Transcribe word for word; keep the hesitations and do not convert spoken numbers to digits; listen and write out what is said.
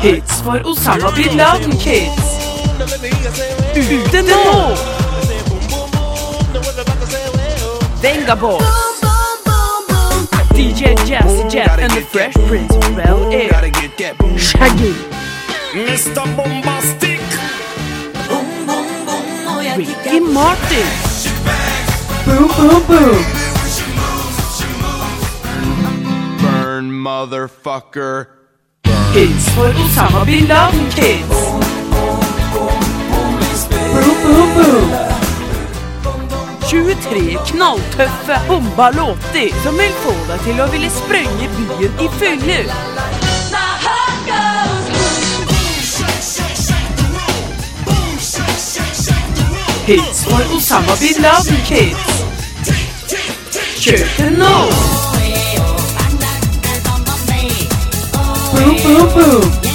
Hits for Osama Bin Laden Kids. Ute nå! Venga Boys, D J Jazzy Jeff and the Fresh Prince of Bel-Air, Shaggy, mister Bombastic, Ricky Martin, Boom Boom Boom, burn motherfucker. Hits for Osama Bin Laden Kids. Boom Boom Boom. tjuetre knalltøffe bomba-låter som vil få deg til å ville sprenge byen i fylle. Hits for Osama Bin Laden Kids. Kjør til nå! Boom, boom, boom.